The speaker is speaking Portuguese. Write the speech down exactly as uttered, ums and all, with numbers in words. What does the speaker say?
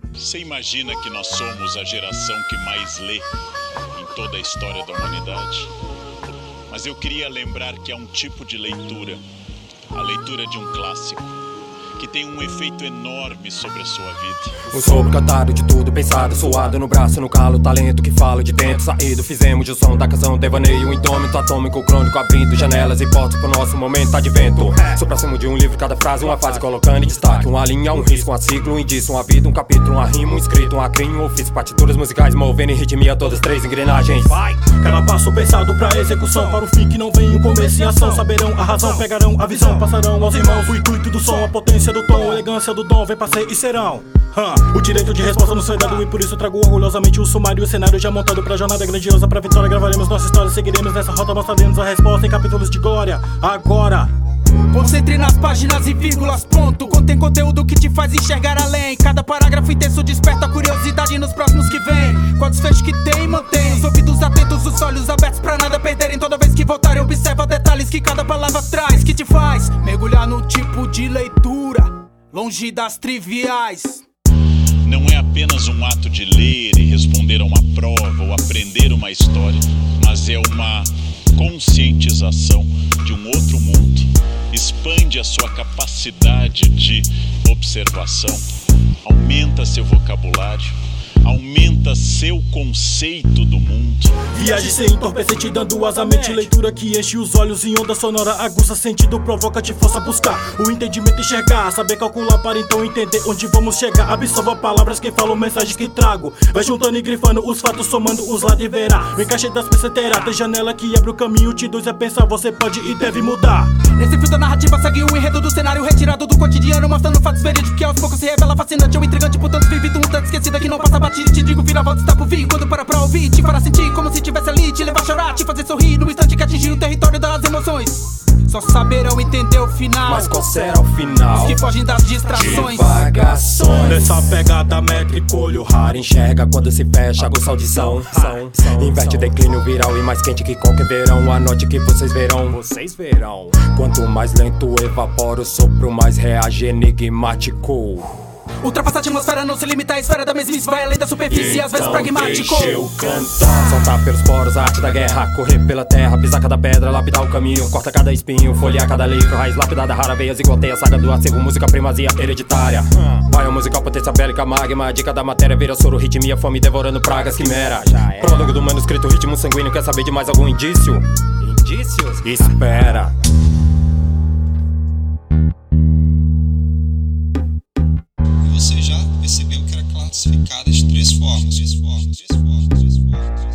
Você imagina que nós somos a geração que mais lê em toda a história da humanidade. Mas eu queria lembrar que há um tipo de leitura, a leitura de um clássico, que tem um efeito enorme sobre a sua vida. Um sopro cantado de tudo pensado, suado no braço, no calo, talento que falo de dentro saído. Fizemos o som da canção, devaneio indômito, atômico, crônico, abrindo janelas e portas pro nosso momento advento. Sou pra cima de um livro, cada frase uma fase, colocando em destaque uma linha, um risco, um ciclo, um indício, uma vida, um capítulo, uma rima, um escrito, um acrim, um ofício, partituras musicais, movendo em ritmia todas três engrenagens. Vai! Cada passo pensado pra execução, para o fim que não vem um começo em ação. Saberão a razão, pegarão a visão, passarão aos irmãos o intuito do som, a potência do tom, a elegância do dom, vem pra ser e serão. Hum. O direito de resposta não foi dado e por isso trago orgulhosamente o sumário e o cenário já montado pra jornada grandiosa, pra vitória. Gravaremos nossa história, seguiremos nessa rota, mostraremos a resposta em capítulos de glória. Agora concentre nas páginas e vírgulas, ponto. Contém conteúdo que te faz enxergar além. Cada parágrafo intenso desperta a curiosidade nos próximos que vem. Qual desfecho que tem, mantém os ouvidos atentos, os olhos abertos pra nada perderem. Toda vez que voltarem, observa detalhes que cada palavra traz, que te faz mergulhar no tipo de leitura, longe das triviais. Não é apenas um ato de ler e responder a uma prova ou aprender uma história, mas é uma conscientização de um outro mundo. Expande a sua capacidade de observação, aumenta seu vocabulário, aumenta seu conceito do mundo. Viagem sem entorpecente, dando asa à mente. Leitura que enche os olhos em onda sonora, aguça sentido, provoca, te força a buscar o entendimento, enxergar, saber calcular para então entender onde vamos chegar. Absorva palavras que falam, mensagens que trago, vai juntando e grifando os fatos, somando os lados e verá o encaixe das peças terá. Tem janela que abre o caminho, te induz a pensar, você pode e deve mudar. Nesse fio da narrativa segue o enredo do cenário retirado do cotidiano, mostrando fatos verídicos que aos poucos se revela fascinante ou intrigante, por tanto vivido, um tanto esquecida que não passa batido. Te digo, vira volta, está por vir, quando para pra ouvir, te fará sentir como se tivesse ali, te levar a chorar, te fazer sorrir no instante que atingir o território das emoções. Só saberão entender o final, mas qual será o final? Os que fogem das distrações, divagações. Nessa pegada métrica, olho raro enxerga quando se fecha, aguça a audição. São, são, inverte o declínio viral e mais quente que qualquer verão. Anote que vocês verão, vocês verão. Quanto mais lento evapora o sopro, mais reage enigmático. Ultrapassa a atmosfera, não se limita à esfera da mesmice, vai além da superfície, então às vezes pragmático. Deixa eu cantar. Soltar pelos poros a arte da guerra, correr pela terra, pisar cada pedra, lapidar o caminho, corta cada espinho, folhear cada livro, raiz lapidada, rara, veias igual tem a saga do acervo, música primazia hereditária. Baio musical, potência bélica, magma, dica da matéria, vira soro, ritmia, fome devorando pragas, quimera. Prólogo do manuscrito, ritmo sanguíneo, quer saber de mais algum indício? Indícios? Espera. Você já percebeu que era classificada de três formas, três formas, três formas, três formas.